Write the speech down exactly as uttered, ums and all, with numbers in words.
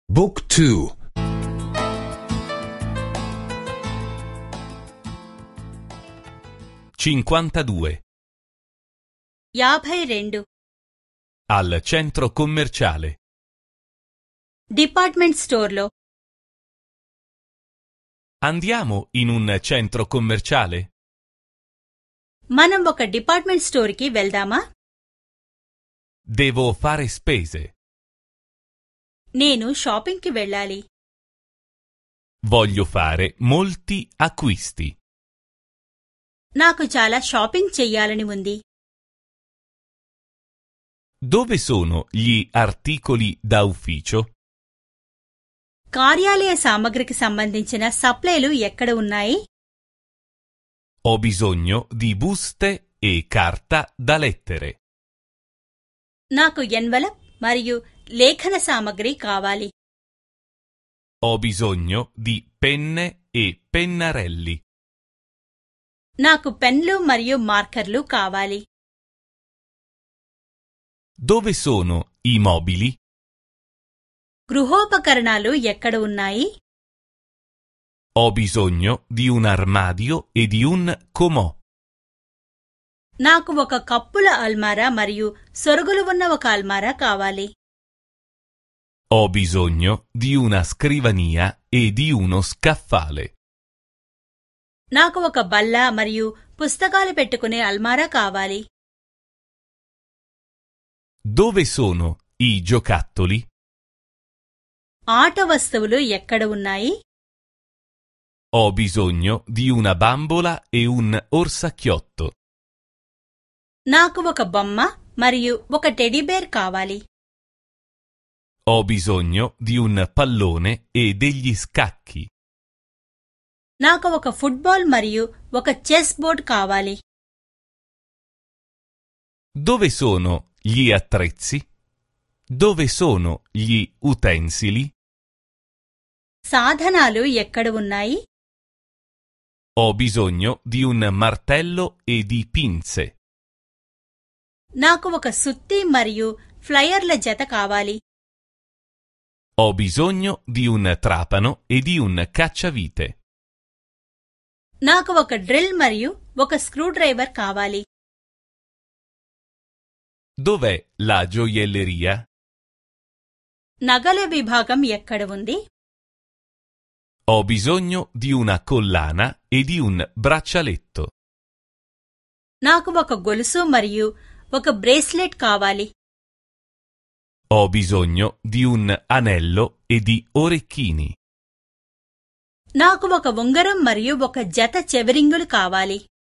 Book two. cinquantadue. యాభై రెండు. Al centro commerciale. Department స్టోర్లో. Andiamo in un centro commerciale? మనం ఒక డిపార్ట్మెంట్ స్టోర్కి వెళ్దామా? Devo fare spese. నేను షాపింగ్కి వెళ్ళాలి. Voglio fare molti acquisti. నాకు చాలా షాపింగ్ చెయ్యాలని ఉంది. Dove sono gli articoli da ufficio? కార్యాలయ సామగ్రికి సంబంధించిన సప్లైలు ఎక్కడ ఉన్నాయి? Ho bisogno di buste e carta da lettere. నాకు ఎన్వలప్ మరియు లేఖన సామగ్రి కావాలి. Ho bisogno di penne e pennarelli. నాకు పెన్లు మరియు మార్కర్లు కావాలి. Dove sono i mobili? గృహోపకరణాలు ఎక్కడ ఉన్నాయి? Ho bisogno di un armadio e di un comò. నాకు ఒక కప్పుల అల్మారా మరియు సొరుగులు ఉన్న ఒక అల్మారా కావాలి. Ho bisogno di una scrivania e di uno scaffale. నాకు ఒక బల్ల మరియు పుస్తకాలు పెట్టుకునే అల్మారా కావాలి. Dove sono i giocattoli? ఆట వస్తువులు ఎక్కడ ఉన్నాయి? Ho bisogno di una bambola e un orsacchiotto. నాకు ఒక బొమ్మ మరియు ఒక టెడీబేర్ కావాలి. Ho bisogno di un pallone e degli scacchi. నాకు ఒక ఫుట్బాల్ మరియు ఒక చెస్ బోర్డ్ కావాలి. Dove sono gli attrezzi? Dove sono gli utensili? సాధనాలు ఎక్కడ ఉన్నాయి? Ho bisogno di un martello e di pinze. నాకు ఒక సుత్తి మరియు ఫ్లయర్ల జత కావాలి. Ho bisogno di un trapano e di un cacciavite. నాకు ఒక డ్రిల్ మరియు ఒక స్క్రూ డ్రైవర్ కావాలి. Dov'è la gioielleria? నగల విభాగం ఎక్కడ ఉంది? Ho bisogno di una collana e di un braccialetto. నాకు ఒక గొలుసు మరియు ఒక బ్రేస్లెట్ కావాలి. Ho bisogno di un anello e di orecchini. నాకు ఒక ఉంగరం మరియు ఒక జత చెవిరింగులు కావాలి.